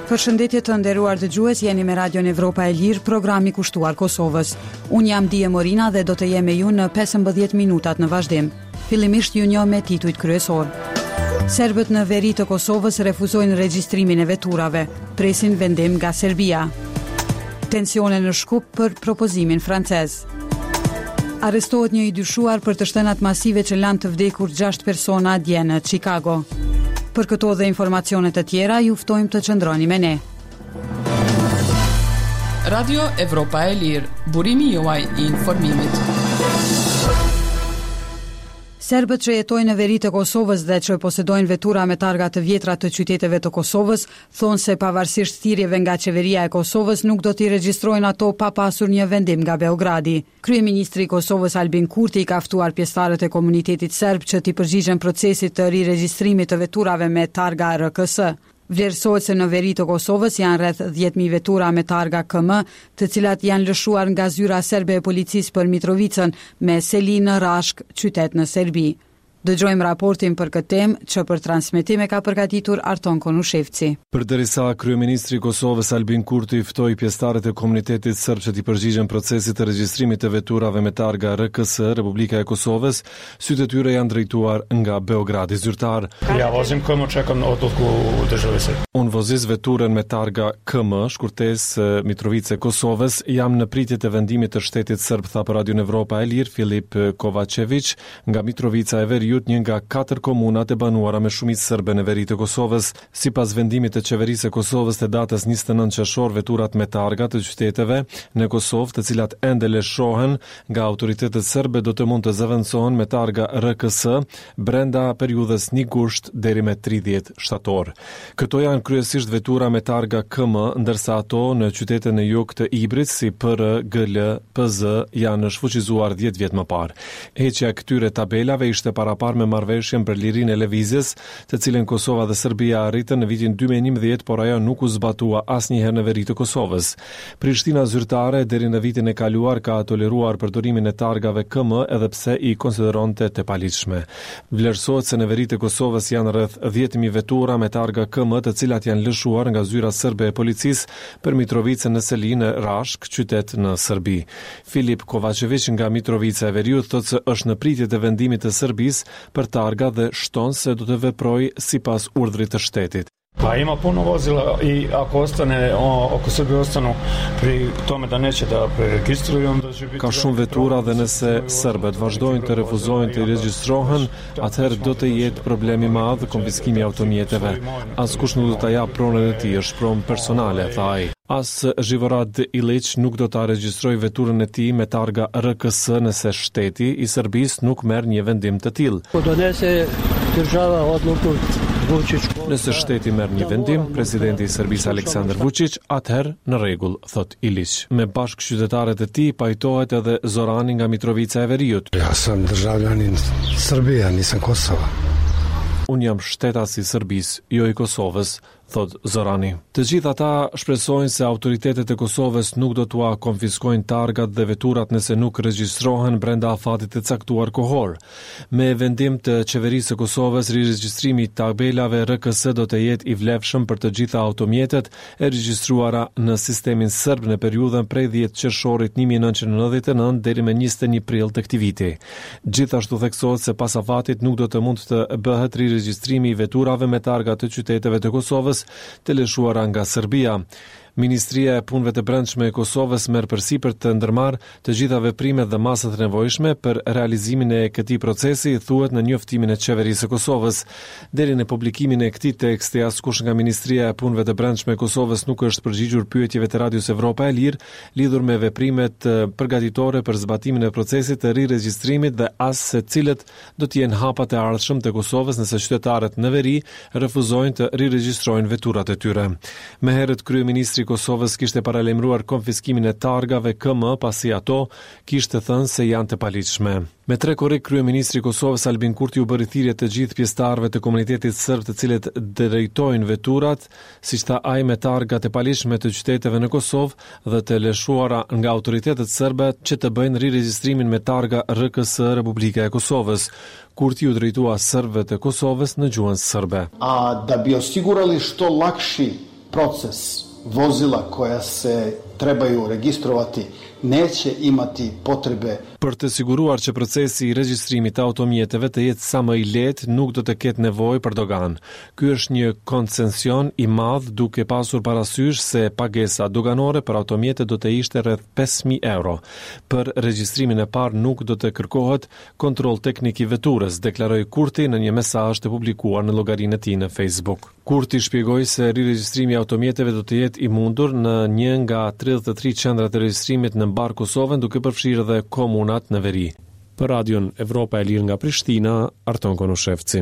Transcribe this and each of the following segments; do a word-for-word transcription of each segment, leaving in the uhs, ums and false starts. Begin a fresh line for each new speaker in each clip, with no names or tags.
Përshëndetje të nderuar dëgjues, jeni me Radion Evropa e Lirë, programi kushtuar Kosovës. Unë jam Dije Morina dhe do të jem me ju në pesëmbëdhjetë minutat në vazhdim. Fillimisht ju njoh me titujt kryesor. Serbët në veri të Kosovës refuzojnë regjistrimin e veturave, presin vendim nga Serbia. Tensione në Shkup për propozimin francez. Arrestohet një i dyshuar për të shtënat masive që lanë të vdekur gjashtë persona dje në Chicago. Për këto dhe informacionet të tjera, ju ftojmë të qëndroni me ne.
Radio Evropa e Lirë, burimi juaj i informimit.
Serbët që jetojnë në veri të Kosovës dhe që posedojnë vetura me targa të vjetra të qyteteve të Kosovës, thonë se pavarësisht thirrjeve nga qeveria e Kosovës nuk do t'i regjistrojnë ato pa pasur një vendim nga Beogradi. Kryeministri i Kosovës Albin Kurti ka ftuar pjesëtarët e komunitetit serb që t'i përgjigjen procesit të riregjistrimit të veturave me targa R K S. Vlerësohet se në veri të Kosovës janë rreth dhjetë mijë vetura me targa K M, të cilat janë lëshuar nga zyra serbe e policisë për Mitrovicën me seli në Rashk, qytet në Serbi. Dëgjojmë raportin për këtë temë që për transmetim e ka përgatitur Arton Konushevci.
Përderisa kryeministri i Kosovës Albin Kurti ftoi pjesëtarët e komunitetit serb që t'i përgjigjen procesit të regjistrimit të veturave me targa R K S, Republika e Kosovës, sytë e tyre janë drejtuar nga Beogradi zyrtar.
Ja vozim K M, čekam odluku države Srbije.
Unë vozis veturën me targa K M, shkurtesë Mitrovice Kosovës, jam në pritje të vendimit të shtetit serb, tha për Radion Evropa e Lirë Filip Kovačević, nga Mitrovica e Veriut, një nga katër komunat e banuara me shumicë serbe në veri të Kosovës. Sipas vendimit të qeverisë së Kosovës të datës njëzet e nëntë qershor, veturat me targa të qyteteve në Kosovë, të cilat ende lëshohen nga autoritetet serbe, do të mund të zëvendësohen me targa R K S brenda periudhës një gusht deri me tridhjetë shtator. Këto janë kryesisht vetura me targa K M, ndërsa ato në qytete në jug të Ibrit si P R, G L, P Z janë shfuqizuar dhjetë vjet më parë. Heqja e këtyre tabelave ishte para me marrëveshjen për lirinë e lëvizjes, të cilën Kosova dhe Serbia arritën në vitin dy mijë e njëmbëdhjetë, por ajo nuk u zbatua asnjëherë në veri të Kosovës. Prishtina zyrtare deri në vitin e kaluar ka toleruar përdorimin e targave K M, edhe pse i konsideronte të paligjshme. Vlerësohet se në veri të Kosovës janë rreth dhjetë mijë vetura me targa K M, të cilat janë lëshuar nga zyra serbe e policisë për Mitrovicën në Seli në Rashk, qytet në Serbi. Filip Kovačević nga Mitrovica e Veriut thotë se është në pritje të vendimit të Serbisë për targa dhe shton se do të veproj sipas urdhrit të shtetit.
Pa ima puno vozila i ako ostane, ako Srbi ostanu pri tome da neće da preregistruju, onda će biti...
Ka shumë vetura dhe nëse serbet vazhdojnë të refuzojnë të regjistrohen, atëherë do të jetë problemi madh konfiskimi automjeteve. Askush nuk do ta jap pronën e tij, është pronë personale, tha ai. As Zhivorad Ilić nuk do ta regjistroj veturën e tij me targa R K S nëse shteti i Serbisë nuk merr një vendim të tillë.
Po donese država odluku Vučić.
Nëse shteti merr një vendim, presidenti i Serbisë Aleksandar Vučić, atëherë në rregull, thot Ilić. Me bashkëqytetarët e tij pajtohet edhe Zorani nga Mitrovica e Veriut.
Ja sam državljanin Srbije, nisam Kosova.
Unë jam shtetas i Serbisë, jo i Kosovës, thot Zorani. Të gjithë ata shpresojnë se autoritetet e Kosovës nuk do t'ua konfiskojnë targat dhe veturat nëse nuk regjistrohen brenda afatit të caktuar kohor. Me vendim të qeverisë së Kosovës, riregjistrimi i tabelave R K S do të jetë i vlefshëm për të gjitha automjetet e regjistruara në sistemin serb në periudhën prej dhjetë qershorit një mijë e nëntëqind e nëntëdhjetë e nëntë deri me njëzet e një prill të këtij viti. Gjithashtu theksohet se pas afatit nuk do të mund të bëhet riregjistrimi i veturave me targa të qyteteve të Kosovës të lëshuara nga Serbia. Ministria e Punëve të Brendshme e Kosovës merr përsipër të ndërmarrë të gjitha veprimet dhe masat e nevojshme për realizimin e këtij procesi, thuhet në njoftimin e qeverisë së Kosovës. Deri në publikimin e këtij teksti, askush nga Ministria e Punëve të Brendshme e Kosovës nuk është përgjigjur pyetjeve të Radios Evropa e Lirë lidhur me veprimet përgatitore për zbatimin e procesit të riregjistrimit dhe as se cilët do të jenë hapat e ardhshëm të Kosovës nëse qytetarët në veri refuzojnë të riregjistrojnë veturat e tyre. Më herët kryeministri Kosovës kishte paralajmëruar konfiskimin e targave K M pasi ato kishte thënë se janë të paligjshme. Me tre korrik, kryeministri i Kosovës Albin Kurti u bëri thirrje të gjithë pjesëtarëve të komunitetit serb të cilët drejtojnë veturat, siç tha ai, me targa të paligjshme të qyteteve në Kosovë dhe të lëshuara nga autoritetet serbe që të bëjnë riregjistrimin me targa R K S Republika e Kosovës. Kurti u drejtua serbëve të Kosovës në gjuhën serbe.
A da bi osigurali što lakši proces vozila koja se trebaju registrovati neće imati potrebe.
Për të siguruar që procesi i regjistrimit të automjeteve të jetë sa më i lehtë, nuk do të ketë nevojë për dogan. Ky është një koncesion i madh, duke pasur parasysh se pagesa doganore për automjete do të ishte rreth pesë mijë euro. Për regjistrimin e parë nuk do të kërkohet kontroll teknik i veturës, deklaroi Kurti në një mesazh të publikuar në llogarinë e tij në Facebook. Kurti shpjegoi se riregjistrimi i automjeteve do të jetë i mundur në një nga tridhjetë e tre qendrat e regjistrimit në mbar Kosovën, duke përfshirë edhe komunat në veri. Për Radion Evropa e Lirë nga Prishtina, Arton Konushevci.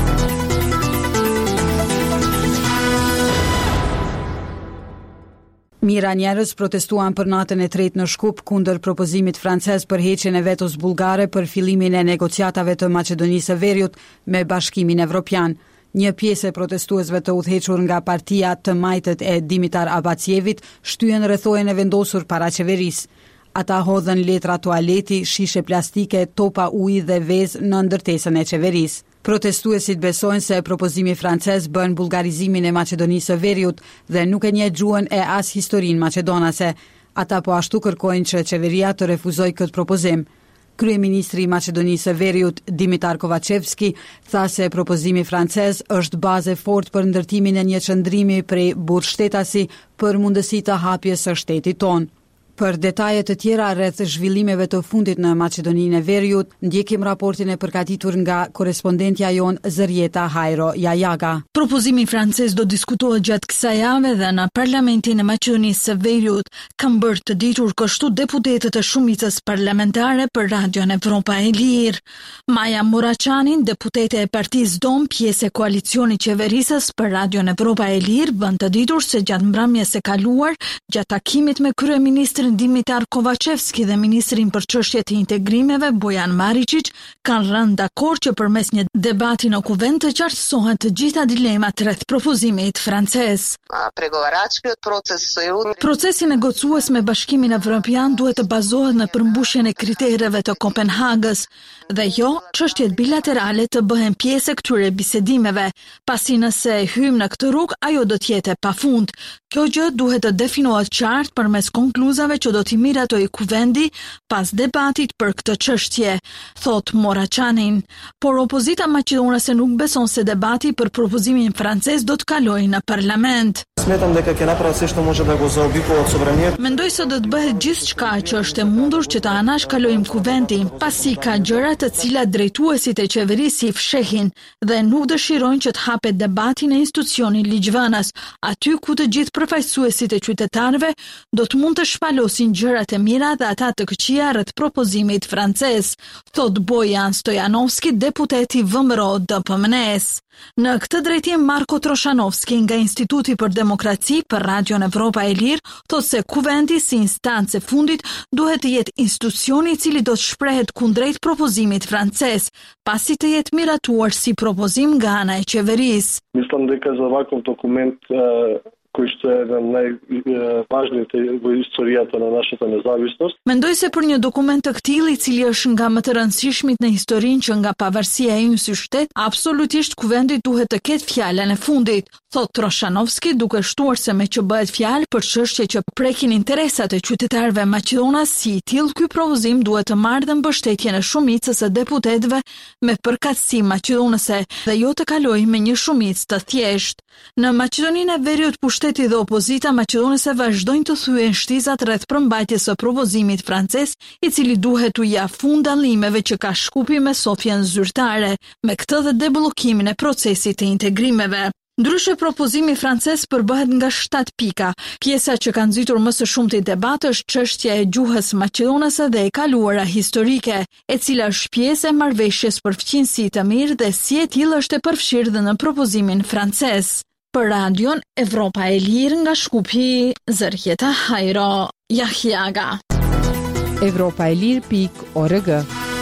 Mira njerëz protestuan për natën e tretë në Shkup kundër propozimit francez për heqjen e vetos bullgare për fillimin e negociatave të Maqedonisë së Veriut me Bashkimin Evropian. Një pjesë e protestuesve të udhëhequr nga partia të majtët e Dimitar Abacjevit shtyen rrethojen e vendosur para qeverisë. Ata hodhën letra tualeti, shishe plastike, topa uji dhe vezë në ndërtesën e qeverisë. Protestuesit besojnë se propozimi francez bën bullgarizimin e Maqedonisë së Veriut dhe nuk e njeh gjuhën e as historinë maqedonase. Ata po ashtu kërkojnë që qeveria të refuzojë këtë propozim. Kryeministri i Maqedonisë së Veriut, Dimitar Kovacevski, tha se propozimi francez është bazë e fortë për ndërtimin e një qëndrimi prej burgshtetasi për mundësi të hapjes së shtetit tonë. Për detaje të tjera rreth zhvillimeve të fundit në Maqedoninë e Veriut, ndjekim raportin e përgatitur nga korrespondentja jon Zërjeta Hajro Jajaga.
Propozimi francez do diskutohet gjatë kësaj jave dhe në Parlamentin e Maqedonisë së Veriut, kanë bërë të ditur kështu deputetët e shumicës parlamentare për Radion Evropa e Lirë. Maja Muraçanin, deputete e Partisë Dom, pjesë e koalicionit qeverisës për Radion Evropa e Lirë, bën të ditur se gjatë mbrëmjes së kaluar, gjatë takimit me kryeministrin Dimitar Kovacevski dhe ministrin për çështjet e integrimeve Bojan Maričić kanë rënë dakord që përmes një debati në kuvend të qartësohen të gjitha dilemat rreth propozimit francez. Procesi negociues me Bashkimin Evropian duhet të bazohet në përmbushjen e kritereve të Kopenhagës dhe jo çështjet bilaterale të bëhen pjesë e këtyre bisedimeve, pasi nëse hyjmë në këtë rrugë, ajo do të jetë pafund. Kjo gjë duhet të definohet qartë përmes konkluzave që do t'i miratoj kuvendi pas debatit për këtë çështje, thot Muraçanin. Por opozita maqedonase nuk beson se debati për propozimin francez do të kalojë në parlament. Mendoj se do të bëhet gjithçka që është e mundur që të anash kalojmë kuvendi, pasi ka gjëra të cilat drejtuesit e qeverisë i fshehin dhe nuk dëshirojnë që të hapet debati në institucionin ligjvënës, aty ku të gjithë përfaqësuesit e qytetarëve do të mund të shpalosin gjërat e mira dhe ata të këqija rreth propozimit francez, thot Bojan Stojanovski, deputeti V M R O D P M N S. Në këtë drejtim, Marko Troshanovski nga Instituti për Demokraci për Radion Evropa e Lirë thot se kuvendi si instancë e fundit duhet të jetë institucioni i cili do të shprehet kundrejt propozimit francez, pasi të jetë miratuar si propozim nga ana e qeverisë.
Mislim da je za ovakav dokument koji što je jedan najvažniji u istorijata na našата nezavisnost.
Mendoj se për një dokument të këtillë i cili është nga më të rëndësishmit në historinë që nga pavarësia e ynë si shtet, absolutisht kuvendi duhet të ketë fjalën e fundit, thot Troshanovski, duke shtuar se me që bëhet fjalë për çështje që prekin interesat e qytetarëve maqedonas, si i tillë ky propozim duhet të marrë dhe mbështetjen e shumicës së deputetëve me përkatësi maqedonase dhe jo të kalojë me një shumicë të thjeshtë. Në Maqedoninë e Veriut, pushteti dhe opozita maqedonase vazhdojnë të thyen shtizat rreth përmbajtjes së propozimit francez, i cili duhet u jap fund dallimeve që ka Shkupi me Sofjen zyrtare, me këtë dhe debllokimin e procesit të integrimeve. Ndryshe, propozimi francez përbëhet nga shtatë pika. Pjesa që ka nxitur më së shumti debat është çështja e gjuhës maqedonase dhe e kaluara historike, e cila është pjesë e marrëveshjes për fqinjësi të mirë dhe si e tillë është e përfshirë dhe në propozimin francez. Për Radion Evropa e Lirë nga Shkupi, Zërjeta Hajro Jajaga.
Evropa e Lirë pikë org.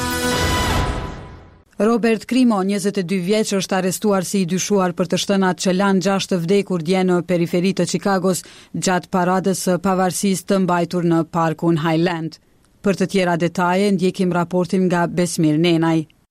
Robert Krimo, njëzet e dy vjeç, është arrestuar si i dyshuar për të shtënat që lanë gjashtë të vdekur dje në periferi të Chicagos gjatë paradës së pavarësisë të mbajtur në parkun Highland. Për të tjera detaje, ndjekim raportin nga Besmir Nenaj.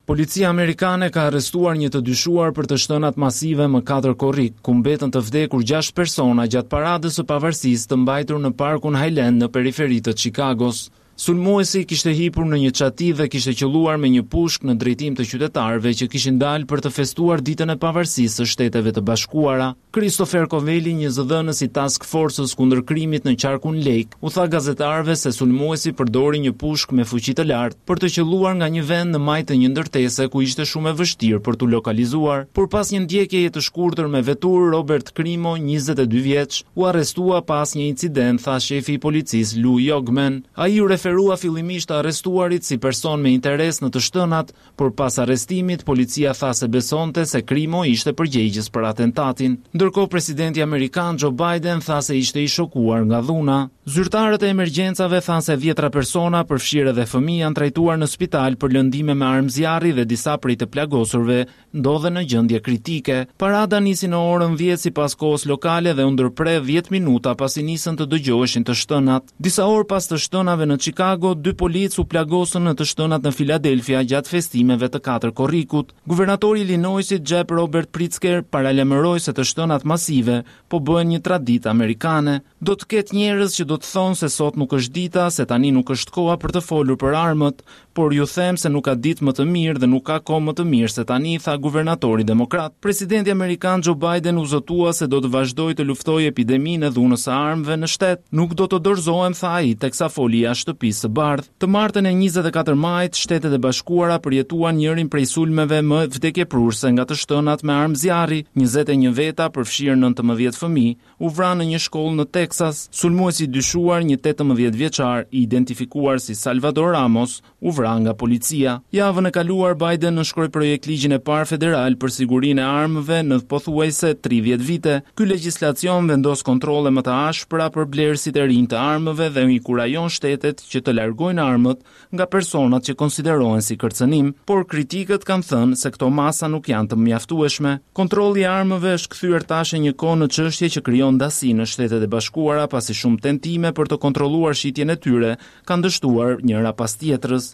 Policia amerikane ka arrestuar një të dyshuar për të shtënat masive më katër korrik, ku mbetën të vdekur gjashtë persona gjatë paradës së pavarësisë të mbajtur në parkun Highland në periferi të Chicagos. Sulmuesi kishte hipur në një çati dhe kishte qelluar me një pushk në drejtim të qytetarëve që kishin dalë për të festuar ditën e pavarësisë së Shteteve të Bashkuara. Christopher Covelli, një zëdhënës i Task Force-s kundër krimit në qarkun Lake, u tha gazetarëve se sulmuesi përdori një pushk me fuqi të lartë për të qelluar nga një vend në majtë të një ndërtese ku ishte shumë e vështirë për t'u lokalizuar. Por pas një ndjekjeje të shkurtër me vetur, Robert Crimo, njëzet e dy vjeç, u arrestua pas një incident, tha shefi i policisë Lou Yogman. Ai u referua fillimisht të arrestuarit si person me interes në të shtënat, por pas arrestimit policia tha se besonte se Crimo ishte përgjegjës për atentatin. Ndërkohë presidenti amerikan Joe Biden tha se ishte i shokuar nga dhuna. Zyrtarët e emergjencave thanë se dhjetra persona, përfshirë edhe fëmijë, janë trajtuar në spital për lëndime me armë zjarri dhe disa prej të plagosurve ndodhen në gjendje kritike. Parada nisi në orën dhjetë sipas kohës lokale dhe u ndërpre dhjetë minuta pasi nisën të dëgjoheshin të shtënat. Disa orë pas të shtënave në Chicago, dy policë u plagosën në të shtënat në Philadelphia gjatë festimeve të katër korrikut. Guvernatori i Illinoisit Jeb Robert Pritzker paralajmëroi se të shtënat masive po bëhen një traditë amerikane. Do të ketë njerëz që do të thonë se sot nuk është dita, se tani nuk është koha për të folur për armët, por ju them se nuk ka ditë më të mirë dhe nuk ka kohë më të mirë se tani, tha guvernatori demokrat. Presidenti amerikan Joe Biden u zotua se do të vazhdojë të luftojë epideminë e dhunës së armëve në shtet. Nuk do të dorëzohem, tha ai, teksa foli jashtë shtëpisë së Bardhë. Të martën e njëzet e katër majit, Shtetet e Bashkuara përjetuan njërin prej sulmeve më vdekjeprurse nga të shtënat me armë zjarri. njëzet e një veta, përfshirë nëntëmbëdhjetë fëmijë, u vranë në një shkollë në Texas. Sulmuesi i dyshuar, një tetëmbëdhjetë vjeçar, i identifikuar si Salvador Ramos, u vra nga policia. Javën e kaluar Biden nënshkroi projekt ligjin e parë federal për sigurinë e armëve në pothuajse tridhjetë vite. Ky legjislacion vendos kontrolle më të ashpra për blerësit e rinj të armëve dhe i kurajon shtetet që të largojnë armët nga personat që konsiderohen si kërcënim, por kritikët kanë thënë se këto masa nuk janë të mjaftueshme. Kontrolli i armëve është kthyer tash një kohë në çështje që krijon dasi në Shtetet e Bashkuara pasi shumë tentime për të kontrolluar shitjen e tyre kanë dështuar njëra pas tjetrës.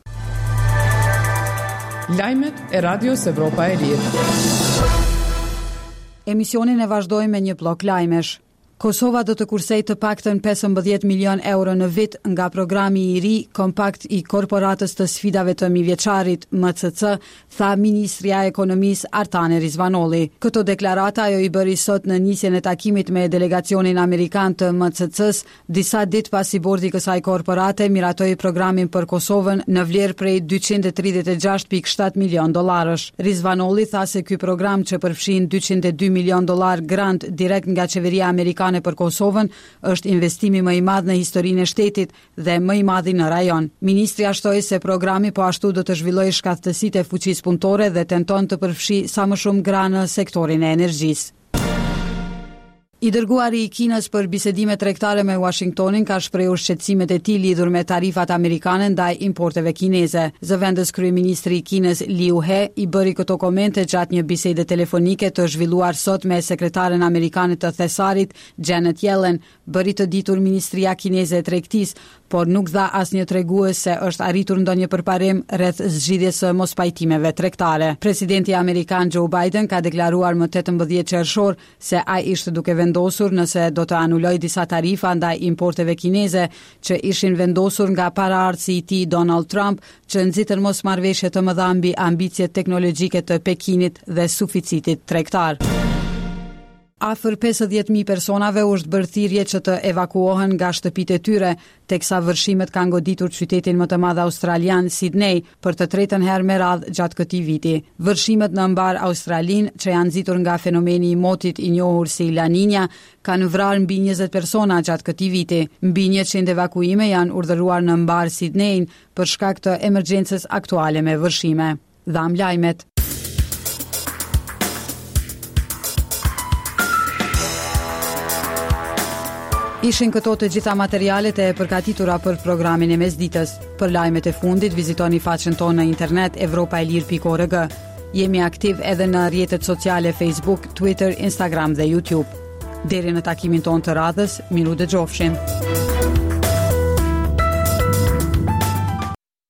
Lajmet e Radios Evropa e Lirë.
Emisionin e vazhdojmë me një blok lajmesh. Kosova do të kursej të paktën pesëmbëdhjetë milion euro në vit nga programi i ri kompakt i korporatës të sfidave të mijëvjeçarit M C C, tha Ministria e Ekonomisë Artane Rizvanolli. Këto deklarata ajo i bëri sot në nisjen e takimit me delegacionin amerikan të M C C-s, disa ditë pasi bordi kësaj korporate miratoi programin për Kosovën në vlerë prej dyqind e tridhjetë e gjashtë pikë shtatë milion dollarësh. Rizvanolli tha se ky program që përfshin dyqind e dy milion dollar grant direkt nga qeveria amerikane për Kosovën është investimi më i madh në historinë e shtetit dhe më i madhi në rajon. Ministri ashtoi se programi po ashtu do të zhvillojë shkaktësitë e fuqisë punëtore dhe tenton të përfshijë sa më shumë gra në sektorin e energjisë. I dërguari i Kinës për bisedime tregtare me Washingtonin ka shprehur shqetësimet e tij lidhur me tarifat amerikane ndaj importeve kineze. Zëvendës kryeministri i Kinës Liu He i bëri këto komente gjatë një bisede telefonike të zhvilluar sot me sekretaren amerikane të Thesarit, Janet Yellen, bëri të ditur Ministria Kineze e Tregtisë, por nuk dha asnjë tregues se është arritur ndonjë përparim rreth zgjidhjes së mospajtimeve tregtare. Presidenti amerikan Joe Biden ka deklaruar më tetëmbëdhjetë qershor se ai ishte duke vendosur nëse do të anuloj disa tarifa ndaj importeve kineze që ishin vendosur nga paraardhësi i tij Donald Trump, që nxitën mosmarrëveshje të mëdha mbi ambicjet teknologjike të Pekinit dhe suficitit tregtar. Afër pesëdhjetë mijë personave u është bërë thirrje që të evakuohen nga shtëpitë e tyre, teksa vërshimet kanë goditur qytetin më të madh australian, Sydney, për të tretën herë me radhë gjatë këtij viti. Vërshimet në mbar Australinë, që janë nxitur nga fenomeni i motit i njohur si La Niña, kanë vrarë mbi njëzet persona gjatë këtij viti. Mbi njëqind evakuime janë urdhëruar në mbar Sydney për shkak të emergjencës aktuale me vërshime. Dham lajmet. Ishin këto të gjitha materialet e përgatitura për programin e mesditës. Për lajmet e fundit vizitoni faqen tonë në internet evropaelir pikë org. Jemi aktiv edhe në rrjetet sociale Facebook, Twitter, Instagram dhe YouTube. Deri në takimin tonë të radhës, miru dëgjofshin.